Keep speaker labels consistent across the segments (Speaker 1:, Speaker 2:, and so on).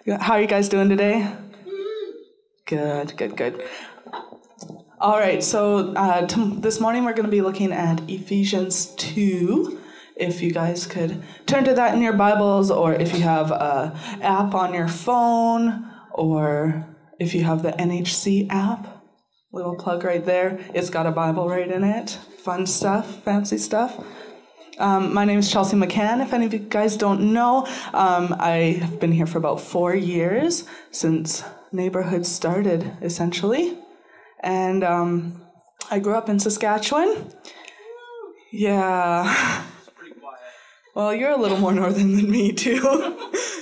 Speaker 1: How are you guys doing today? Good. All right, so this morning we're going to be looking at Ephesians 2. If you guys could turn to that in your Bibles, or if you have an app on your phone, or if you have the NHC app, little plug right there. It's got a Bible right in it. Fun stuff, fancy stuff. My name is Chelsea McCann. If any of you guys don't know, I have been here for about 4 years, since neighborhood started, essentially. And I grew up in Saskatchewan. Yeah.
Speaker 2: Pretty quiet.
Speaker 1: Well, you're a little more northern than me, too.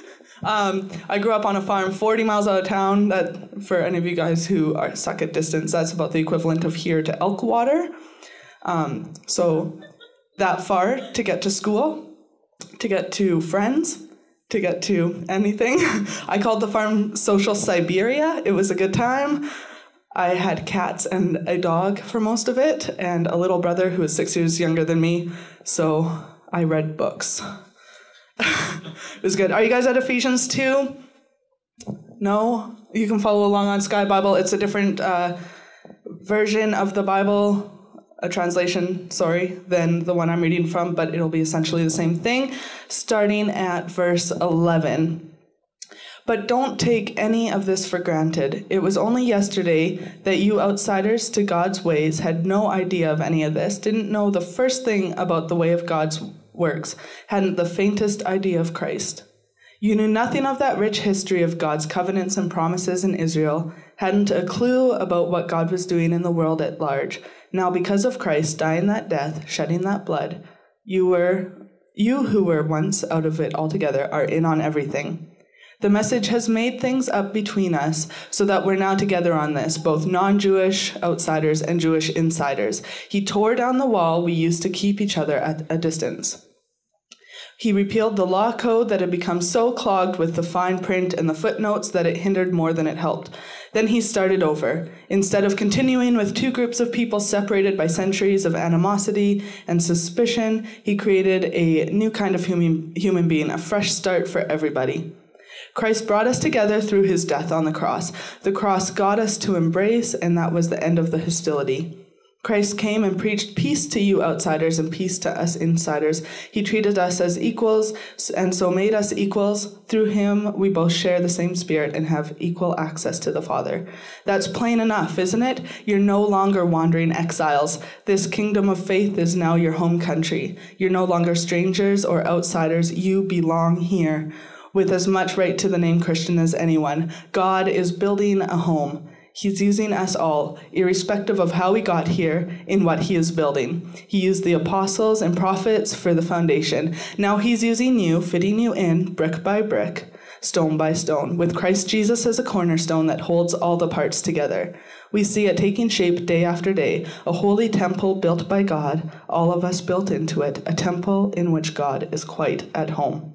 Speaker 1: I grew up on a farm 40 miles out of town. That, for any of you guys who suck at distance, that's about the equivalent of here to Elkwater. So that far to get to school, to get to friends, to get to anything. I called the farm Social Siberia. It was a good time. I had cats and a dog for most of it, and a little brother who was 6 years younger than me, so I read books. It was good. Are you guys at Ephesians 2? No? You can follow along on Sky Bible. It's a different version of the Bible, a translation, than the one I'm reading from, but it'll be essentially the same thing, starting at verse 11. But don't take any of this for granted. It was only yesterday that you outsiders to God's ways had no idea of any of this, didn't know the first thing about the way of God's works, hadn't the faintest idea of Christ. You knew nothing of that rich history of God's covenants and promises in Israel, hadn't a clue about what God was doing in the world at large. Now, because of Christ dying that death, shedding that blood, you who were once out of it altogether are in on everything. The message has made things up between us so that we're now together on this, both non-Jewish outsiders and Jewish insiders. He tore down the wall we used to keep each other at a distance. He repealed the law code that had become so clogged with the fine print and the footnotes that it hindered more than it helped. Then he started over. Instead of continuing with two groups of people separated by centuries of animosity and suspicion, he created a new kind of human being, a fresh start for everybody. Christ brought us together through his death on the cross. The cross got us to embrace, and that was the end of the hostility. Christ came and preached peace to you outsiders and peace to us insiders. He treated us as equals and so made us equals. Through him, we both share the same spirit and have equal access to the Father. That's plain enough, isn't it? You're no longer wandering exiles. This kingdom of faith is now your home country. You're no longer strangers or outsiders. You belong here. With as much right to the name Christian as anyone. God is building a home. He's using us all, irrespective of how we got here, in what he is building. He used the apostles and prophets for the foundation. Now he's using you, fitting you in, brick by brick, stone by stone, with Christ Jesus as a cornerstone that holds all the parts together. We see it taking shape day after day, a holy temple built by God, all of us built into it, a temple in which God is quite at home.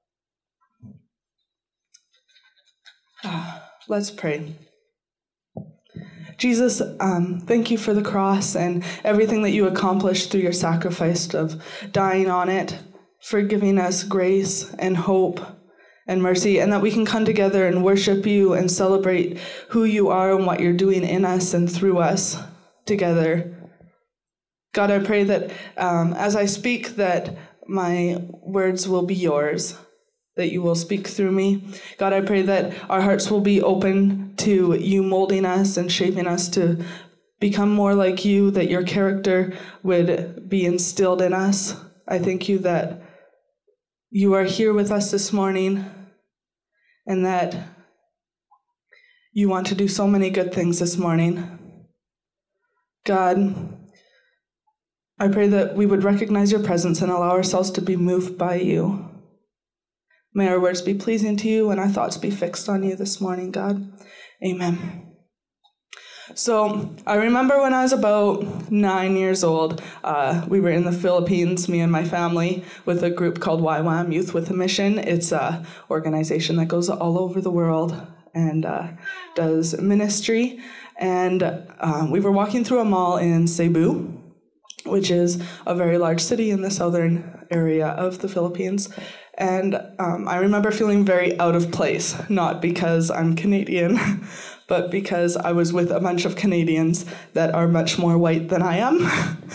Speaker 1: Let's pray. Jesus, thank you for the cross and everything that you accomplished through your sacrifice of dying on it, for giving us grace and hope and mercy, and that we can come together and worship you and celebrate who you are and what you're doing in us and through us together. God, I pray that as I speak, that my words will be yours, that you will speak through me. God, I pray that our hearts will be open to you molding us and shaping us to become more like you, that your character would be instilled in us. I thank you that you are here with us this morning and that you want to do so many good things this morning. God, I pray that we would recognize your presence and allow ourselves to be moved by you. May our words be pleasing to you and our thoughts be fixed on you this morning, God. Amen. So I remember when I was about 9 years old, we were in the Philippines, me and my family, with a group called YWAM, Youth with a Mission. It's an organization that goes all over the world and does ministry. And we were walking through a mall in Cebu, which is a very large city in the southern area of the Philippines. And I remember feeling very out of place, not because I'm Canadian, but because I was with a bunch of Canadians that are much more white than I am.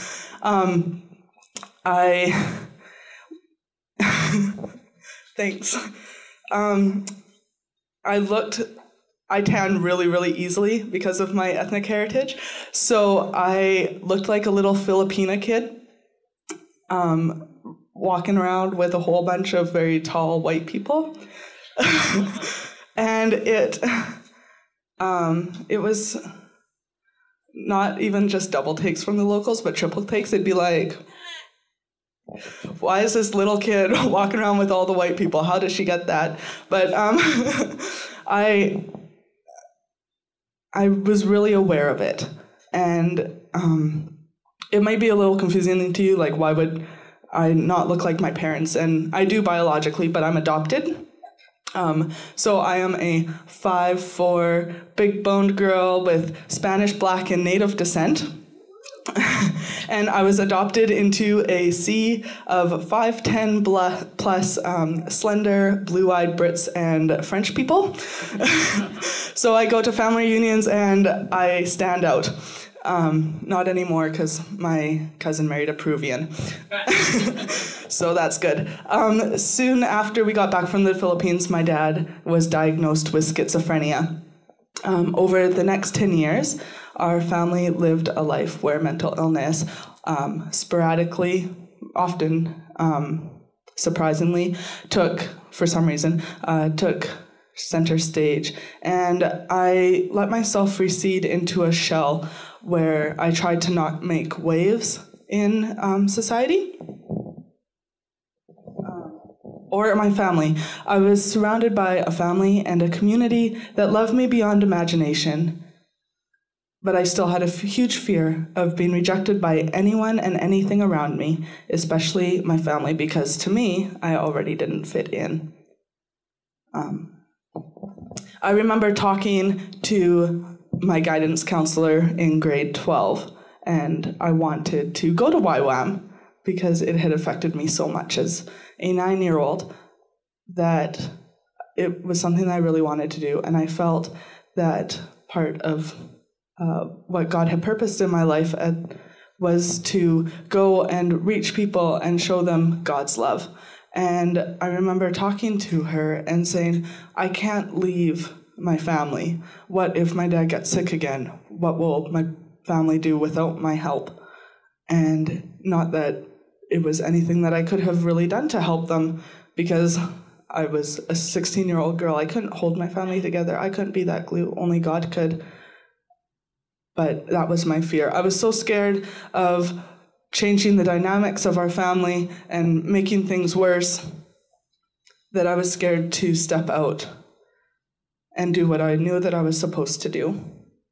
Speaker 1: Thanks. I tan really, really easily because of my ethnic heritage. So I looked like a little Filipina kid, walking around with a whole bunch of very tall white people. And it was not even just double takes from the locals, but triple takes. They'd be like, why is this little kid walking around with all the white people? How does she get that? But I was really aware of it. And it might be a little confusing to you, like, why would I not look like my parents? And I do biologically, but I'm adopted. So I am a 5'4", big-boned girl with Spanish, Black, and Native descent. And I was adopted into a sea of 5'10" plus slender, blue-eyed Brits and French people. So I go to family reunions and I stand out. Not anymore because my cousin married a Peruvian. So that's good. Soon after we got back from the Philippines, my dad was diagnosed with schizophrenia. Over the next 10 years, our family lived a life where mental illness sporadically, often surprisingly, took center stage. And I let myself recede into a shell where I tried to not make waves in society. Or my family. I was surrounded by a family and a community that loved me beyond imagination, but I still had a huge fear of being rejected by anyone and anything around me, especially my family, because to me, I already didn't fit in. I remember talking to my guidance counselor in grade 12, and I wanted to go to YWAM because it had affected me so much as a 9-year-old that it was something I really wanted to do. And I felt that part of what God had purposed in my life was to go and reach people and show them God's love. And I remember talking to her and saying, I can't leave my family. What if my dad gets sick again? What will my family do without my help? And not that it was anything that I could have really done to help them, because I was a 16-year-old girl. I couldn't hold my family together. I couldn't be that glue. Only God could. But that was my fear. I was so scared of changing the dynamics of our family and making things worse that I was scared to step out and do what I knew that I was supposed to do.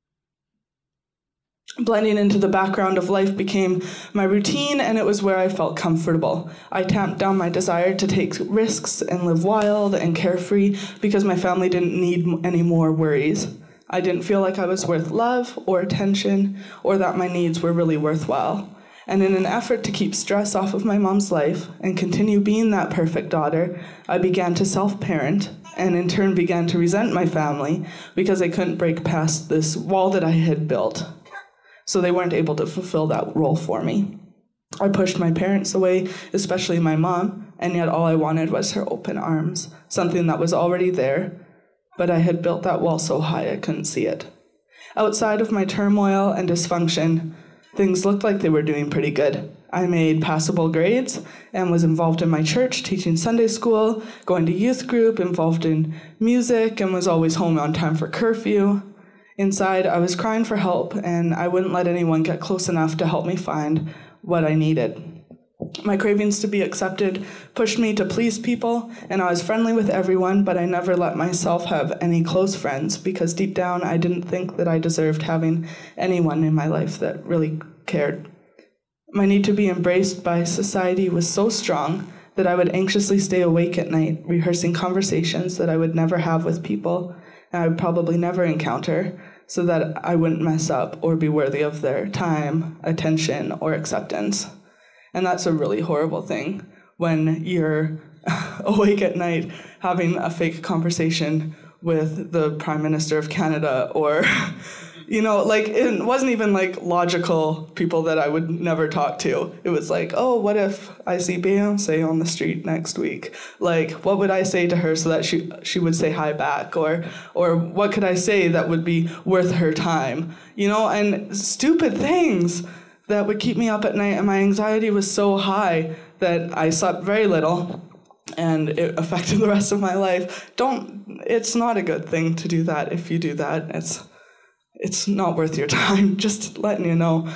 Speaker 1: Blending into the background of life became my routine, and it was where I felt comfortable. I tamped down my desire to take risks and live wild and carefree because my family didn't need any more worries. I didn't feel like I was worth love or attention, or that my needs were really worthwhile. And in an effort to keep stress off of my mom's life and continue being that perfect daughter, I began to self-parent, and in turn began to resent my family because I couldn't break past this wall that I had built. So they weren't able to fulfill that role for me. I pushed my parents away, especially my mom, and yet all I wanted was her open arms, something that was already there, but I had built that wall so high I couldn't see it. Outside of my turmoil and dysfunction, things looked like they were doing pretty good. I made passable grades and was involved in my church, teaching Sunday school, going to youth group, involved in music, and was always home on time for curfew. Inside, I was crying for help, and I wouldn't let anyone get close enough to help me find what I needed. My cravings to be accepted pushed me to please people, and I was friendly with everyone, but I never let myself have any close friends because deep down I didn't think that I deserved having anyone in my life that really cared. My need to be embraced by society was so strong that I would anxiously stay awake at night, rehearsing conversations that I would never have with people and I would probably never encounter, so that I wouldn't mess up or be worthy of their time, attention, or acceptance. And that's a really horrible thing when you're awake at night having a fake conversation with the Prime Minister of Canada, or like, it wasn't even like logical people that I would never talk to. It was like, oh, what if I see Beyonce on the street next week? Like, what would I say to her so that she would say hi back? Or what could I say that would be worth her time? And stupid things that would keep me up at night, and my anxiety was so high that I slept very little, and it affected the rest of my life. It's not a good thing to do that. If you do that, it's not worth your time, just letting you know.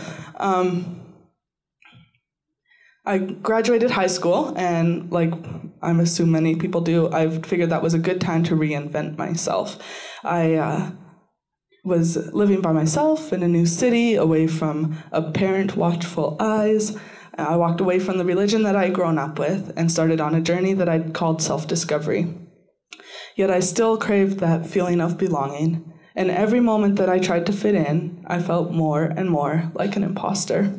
Speaker 1: I graduated high school, and like I'm assuming many people do, I figured that was a good time to reinvent myself. I was living by myself in a new city, away from a parent watchful eyes. I walked away from the religion that I'd grown up with and started on a journey that I'd called self-discovery. Yet I still craved that feeling of belonging, and every moment that I tried to fit in, I felt more and more like an imposter.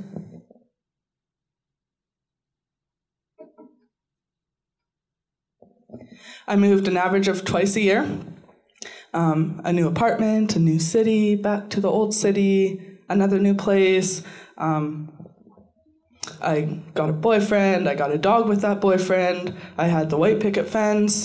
Speaker 1: I moved an average of twice a year. A new apartment, a new city, back to the old city, another new place. I got a boyfriend, I got a dog with that boyfriend, I had the white picket fence,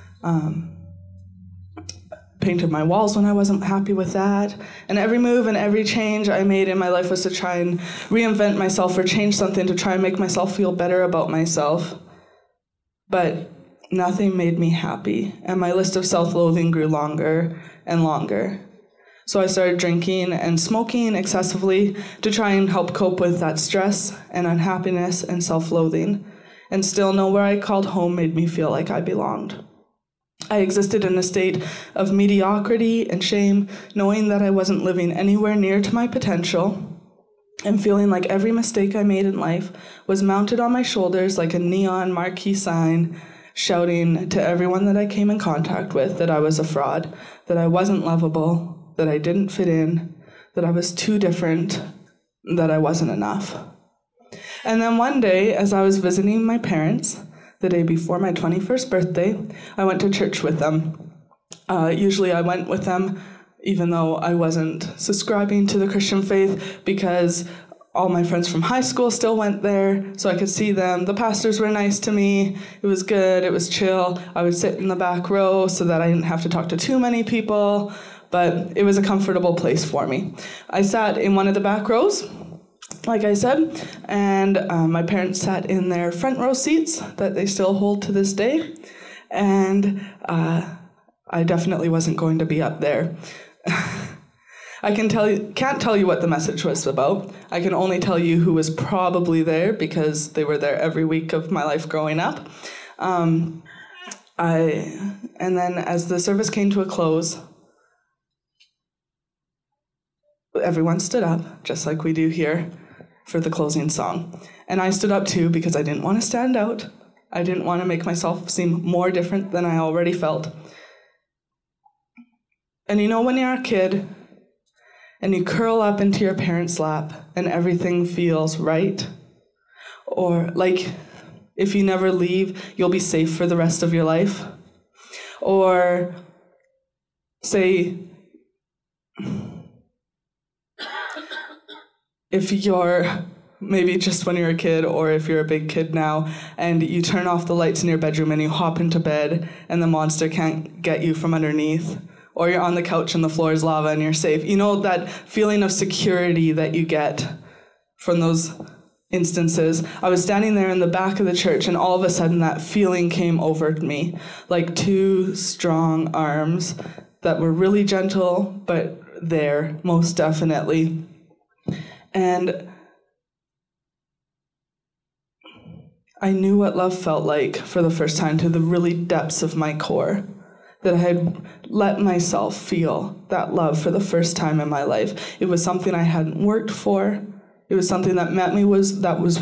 Speaker 1: painted my walls when I wasn't happy with that. And every move and every change I made in my life was to try and reinvent myself or change something to try and make myself feel better about myself. But nothing made me happy, and my list of self-loathing grew longer and longer. So I started drinking and smoking excessively to try and help cope with that stress and unhappiness and self-loathing. And still nowhere I called home made me feel like I belonged. I existed in a state of mediocrity and shame, knowing that I wasn't living anywhere near to my potential, and feeling like every mistake I made in life was mounted on my shoulders like a neon marquee sign, shouting to everyone that I came in contact with that I was a fraud, that I wasn't lovable, that I didn't fit in, that I was too different, that I wasn't enough. And then one day, as I was visiting my parents, the day before my 21st birthday, I went to church with them. Usually I went with them even though I wasn't subscribing to the Christian faith, because all my friends from high school still went there, so I could see them. The pastors were nice to me. It was good. It was chill. I would sit in the back row so that I didn't have to talk to too many people, but it was a comfortable place for me. I sat in one of the back rows, like I said, and my parents sat in their front row seats that they still hold to this day, and I definitely wasn't going to be up there. I can't tell you what the message was about. I can only tell you who was probably there, because they were there every week of my life growing up. And then as the service came to a close, everyone stood up, just like we do here, for the closing song. And I stood up too, because I didn't want to stand out. I didn't want to make myself seem more different than I already felt. And when you're a kid, and you curl up into your parents' lap and everything feels right, or like if you never leave, you'll be safe for the rest of your life, or say if you're maybe just when you're a kid, or if you're a big kid now, and you turn off the lights in your bedroom and you hop into bed and the monster can't get you from underneath, or you're on the couch and the floor is lava and you're safe. That feeling of security that you get from those instances. I was standing there in the back of the church, and all of a sudden that feeling came over me, like two strong arms that were really gentle, but there, most definitely. And I knew what love felt like for the first time, to the really depths of my core. That I had let myself feel that love for the first time in my life. It was something I hadn't worked for. It was something that met me where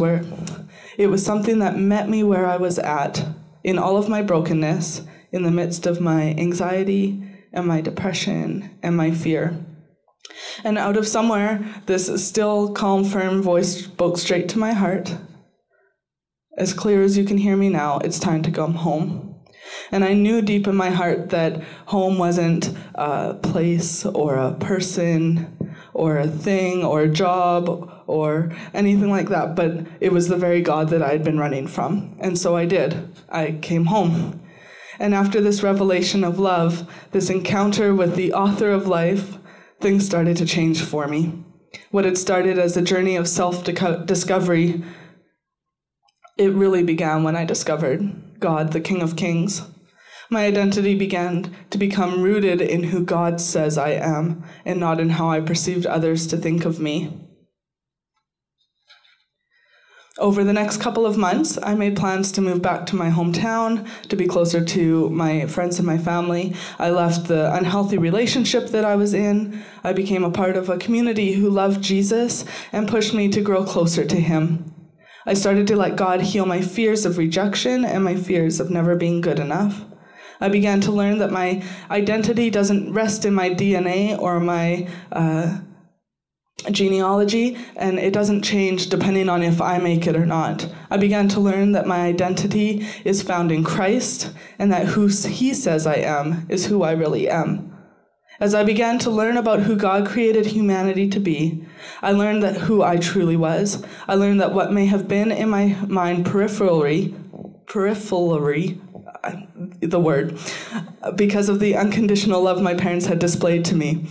Speaker 1: I was at, in all of my brokenness, in the midst of my anxiety and my depression and my fear. And out of somewhere, this still, calm, firm voice spoke straight to my heart. As clear as you can hear me now, it's time to come home. And I knew deep in my heart that home wasn't a place or a person or a thing or a job or anything like that, but it was the very God that I had been running from. And so I did. I came home. And after this revelation of love, this encounter with the author of life, things started to change for me. What had started as a journey of self-discovery, it really began when I discovered God, the King of Kings. My identity began to become rooted in who God says I am, and not in how I perceived others to think of me. Over the next couple of months, I made plans to move back to my hometown, to be closer to my friends and my family. I left the unhealthy relationship that I was in. I became a part of a community who loved Jesus and pushed me to grow closer to him. I started to let God heal my fears of rejection and my fears of never being good enough. I began to learn that my identity doesn't rest in my DNA or my genealogy, and it doesn't change depending on if I make it or not. I began to learn that my identity is found in Christ, and that who he says I am is who I really am. As I began to learn about who God created humanity to be, I learned that who I truly was. I learned that what may have been in my mind peripherally, the word, because of the unconditional love my parents had displayed to me,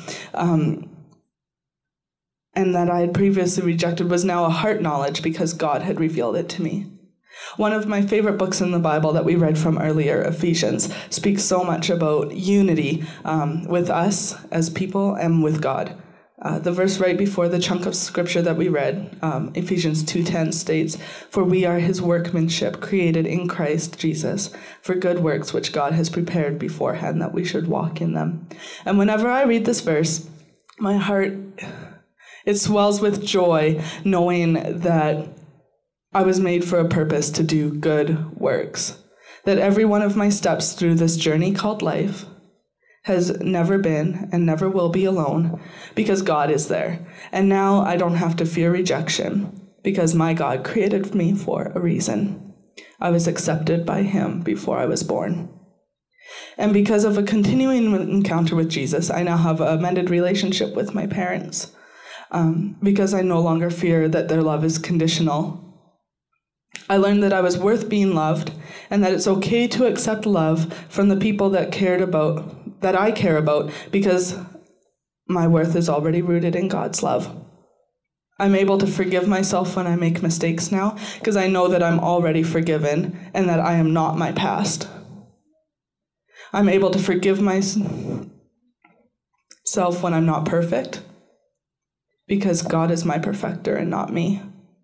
Speaker 1: and that I had previously rejected, was now a heart knowledge because God had revealed it to me. One of my favorite books in the Bible that we read from earlier, Ephesians, speaks so much about unity with us as people and with God. The verse right before the chunk of scripture that we read, Ephesians 2:10, states, "For we are his workmanship, created in Christ Jesus, for good works which God has prepared beforehand that we should walk in them." And whenever I read this verse, my heart, it swells with joy knowing that I was made for a purpose to do good works, that every one of my steps through this journey called life has never been and never will be alone because God is there. And now I don't have to fear rejection because my God created me for a reason. I was accepted by him before I was born. And because of a continuing encounter with Jesus, I now have a mended relationship with my parents. Because I no longer fear that their love is conditional. I learned that I was worth being loved, and that it's okay to accept love from the people that I care about, because my worth is already rooted in God's love. I'm able to forgive myself when I make mistakes now, because I know that I'm already forgiven, and that I am not my past. I'm able to forgive myself when I'm not perfect, because God is my perfecter and not me.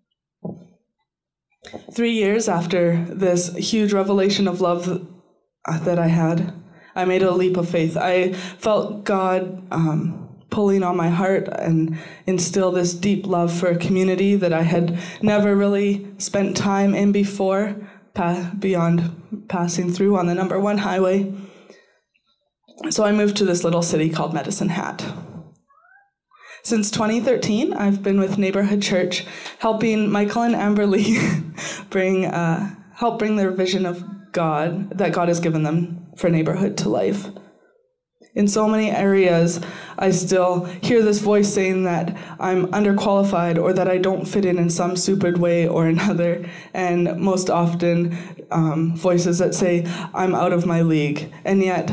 Speaker 1: 3 years after this huge revelation of love that I had, I made a leap of faith. I felt God pulling on my heart and instill this deep love for a community that I had never really spent time in before, beyond passing through on the number 1 highway. So I moved to this little city called Medicine Hat. Since 2013, I've been with Neighborhood Church, helping Michael and Amberly help bring their vision of God, that God has given them for neighborhood, to life. In so many areas, I still hear this voice saying that I'm underqualified or that I don't fit in some stupid way or another, and most often voices that say I'm out of my league. And yet,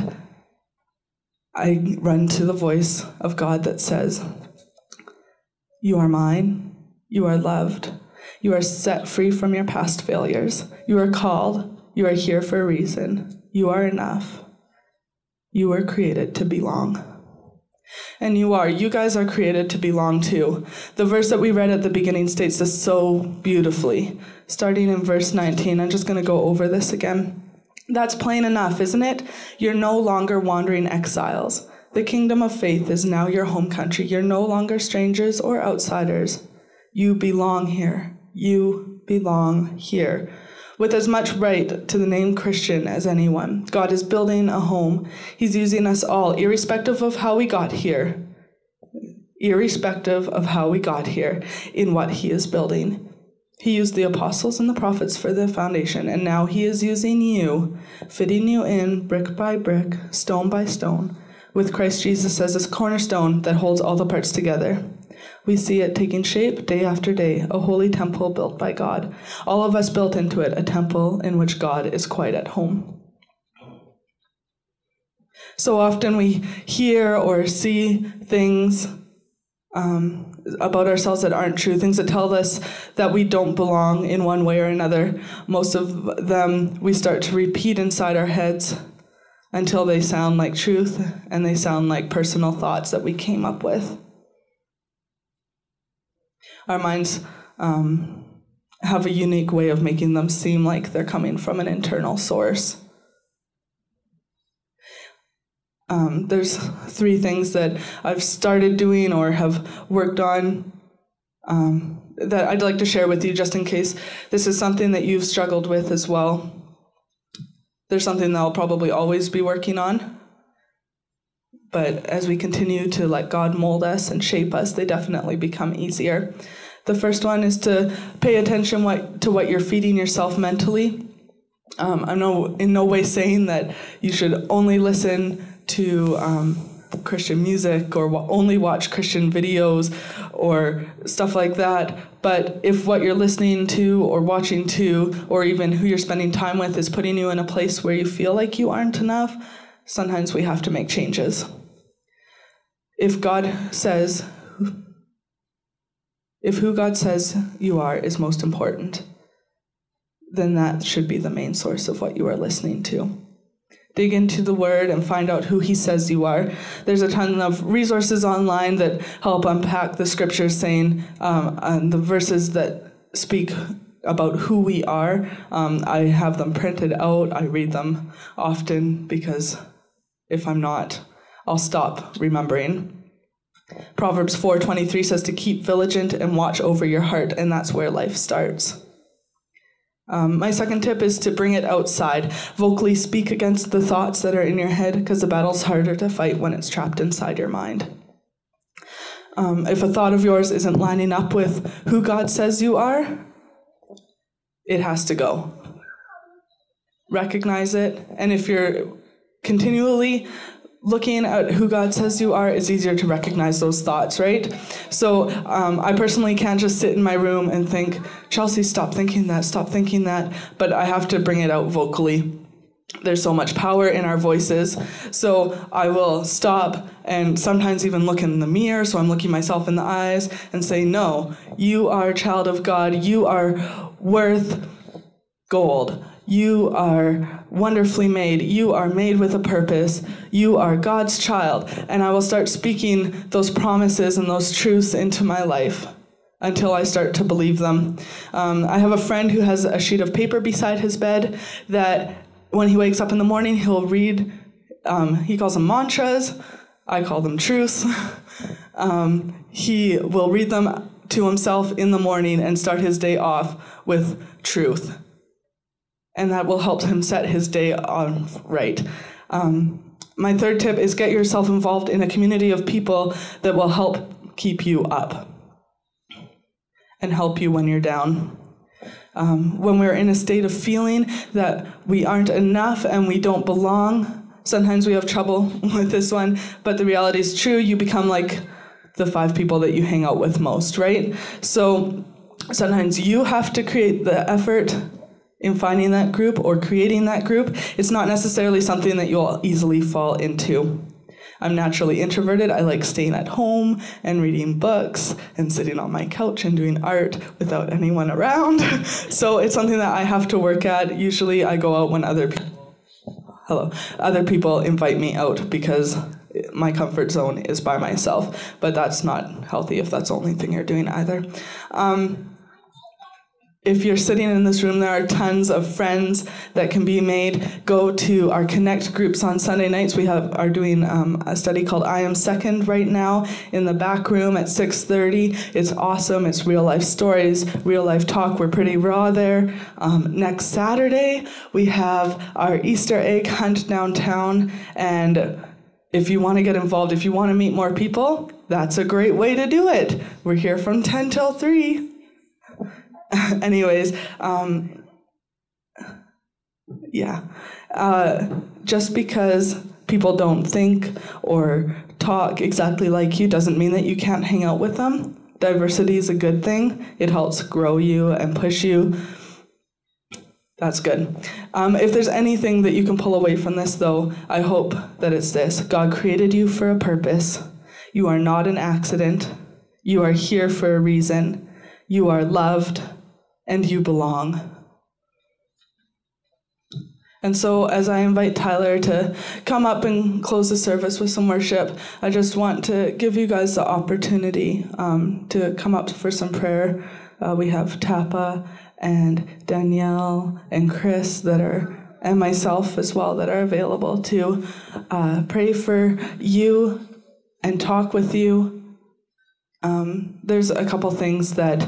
Speaker 1: I run to the voice of God that says, "You are mine, you are loved, you are set free from your past failures, you are called, you are here for a reason, you are enough, you were created to belong." And you guys are created to belong too. The verse that we read at the beginning states this so beautifully. Starting in verse 19, I'm just going to go over this again. That's plain enough, isn't it? You're no longer wandering exiles. The kingdom of faith is now your home country. You're no longer strangers or outsiders. You belong here. You belong here. With as much right to the name Christian as anyone, God is building a home. He's using us all, irrespective of how we got here. Irrespective of how we got here, in what he is building. He used the apostles and the prophets for the foundation, and now he is using you, fitting you in brick by brick, stone by stone, with Christ Jesus as his cornerstone that holds all the parts together. We see it taking shape day after day, a holy temple built by God. All of us built into it, a temple in which God is quite at home. So often we hear or see things about ourselves that aren't true, things that tell us that we don't belong in one way or another. Most of them we start to repeat inside our heads until they sound like truth and they sound like personal thoughts that we came up with. Our minds have a unique way of making them seem like they're coming from an internal source. There's 3 things that I've started doing or have worked on that I'd like to share with you just in case this is something that you've struggled with as well. There's something that I'll probably always be working on. But as we continue to let God mold us and shape us, they definitely become easier. The first one is to pay attention to what you're feeding yourself mentally. I'm in no way saying that you should only listen to Christian music or only watch Christian videos or stuff like that. But if what you're listening to or watching to, or even who you're spending time with, is putting you in a place where you feel like you aren't enough, sometimes we have to make changes. If who God says you are is most important, then that should be the main source of what you are listening to. Dig into the Word and find out who he says you are. There's a ton of resources online that help unpack the scriptures saying, the verses that speak about who we are. I have them printed out. I read them often because if I'm not, I'll stop remembering. Proverbs 4:23 says to keep vigilant and watch over your heart, and that's where life starts. My second tip is to bring it outside. Vocally speak against the thoughts that are in your head, because the battle's harder to fight when it's trapped inside your mind. If a thought of yours isn't lining up with who God says you are, it has to go. Recognize it, and if you're continually looking at who God says you are, it's easier to recognize those thoughts, right? So I personally can't just sit in my room and think, Chelsea, stop thinking that, but I have to bring it out vocally. There's so much power in our voices. So I will stop and sometimes even look in the mirror, so I'm looking myself in the eyes and say, no, you are a child of God. You are worth gold. You are wonderfully made. You are made with a purpose. You are God's child. And I will start speaking those promises and those truths into my life until I start to believe them. I have a friend who has a sheet of paper beside his bed that when he wakes up in the morning, he'll read, he calls them mantras. I call them truths. He will read them to himself in the morning and start his day off with truth. And that will help him set his day on right. My third tip is get yourself involved in a community of people that will help keep you up and help you when you're down. When we're in a state of feeling that we aren't enough and we don't belong, sometimes we have trouble with this one, but the reality is true. You become like the 5 people that you hang out with most, right? So sometimes you have to create the effort in finding that group or creating that group. It's not necessarily something that you'll easily fall into. I'm naturally introverted. I like staying at home and reading books and sitting on my couch and doing art without anyone around. So it's something that I have to work at. Usually I go out when other people invite me out because my comfort zone is by myself. But that's not healthy if that's the only thing you're doing either. If you're sitting in this room, there are tons of friends that can be made. Go to our Connect groups on Sunday nights. We are doing a study called I Am Second right now in the back room at 6:30. It's awesome. It's real life stories, real life talk. We're pretty raw there. Next Saturday, we have our Easter egg hunt downtown. And if you want to get involved, if you want to meet more people, that's a great way to do it. We're here from 10 till 3. Anyways, just because people don't think or talk exactly like you doesn't mean that you can't hang out with them. Diversity is a good thing. It helps grow you and push you. That's good. If there's anything that you can pull away from this, though, I hope that it's this. God created you for a purpose. You are not an accident. You are here for a reason. You are loved, and you belong. And so as I invite Tyler to come up and close the service with some worship, I just want to give you guys the opportunity to come up for some prayer. We have Tapa and Danielle and Chris and myself as well that are available to pray for you and talk with you. There's a couple things that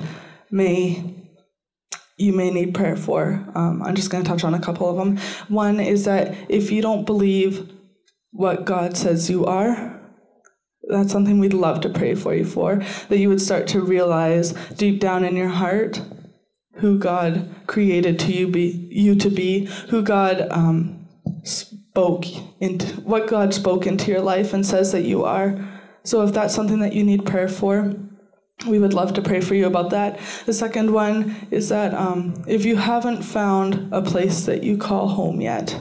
Speaker 1: you may need prayer for. I'm just going to touch on a couple of them. One is that if you don't believe what God says you are, that's something we'd love to pray for you for, that you would start to realize deep down in your heart who God created you to be, who God what God spoke into your life and says that you are. So if that's something that you need prayer for, we would love to pray for you about that. The second one is that if you haven't found a place that you call home yet,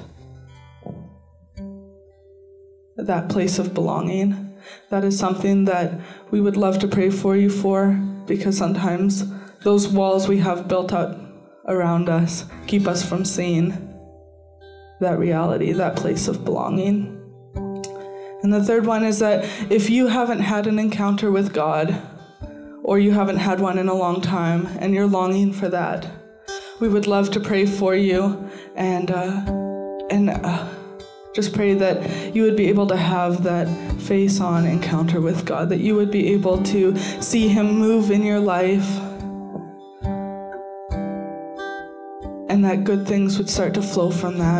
Speaker 1: that place of belonging, that is something that we would love to pray for you for, because sometimes those walls we have built up around us keep us from seeing that reality, that place of belonging. And the third one is that if you haven't had an encounter with God, or you haven't had one in a long time, and you're longing for that, we would love to pray for you and just pray that you would be able to have that face-on encounter with God, that you would be able to see Him move in your life, and that good things would start to flow from that.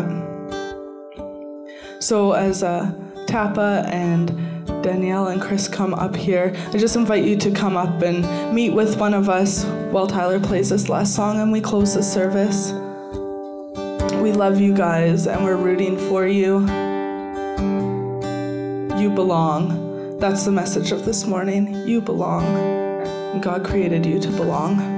Speaker 1: So as Tapa and Danielle and Chris come up here, I just invite you to come up and meet with one of us while Tyler plays this last song and we close the service. We love you guys and we're rooting for you. You belong. That's the message of this morning. You belong. And God created you to belong.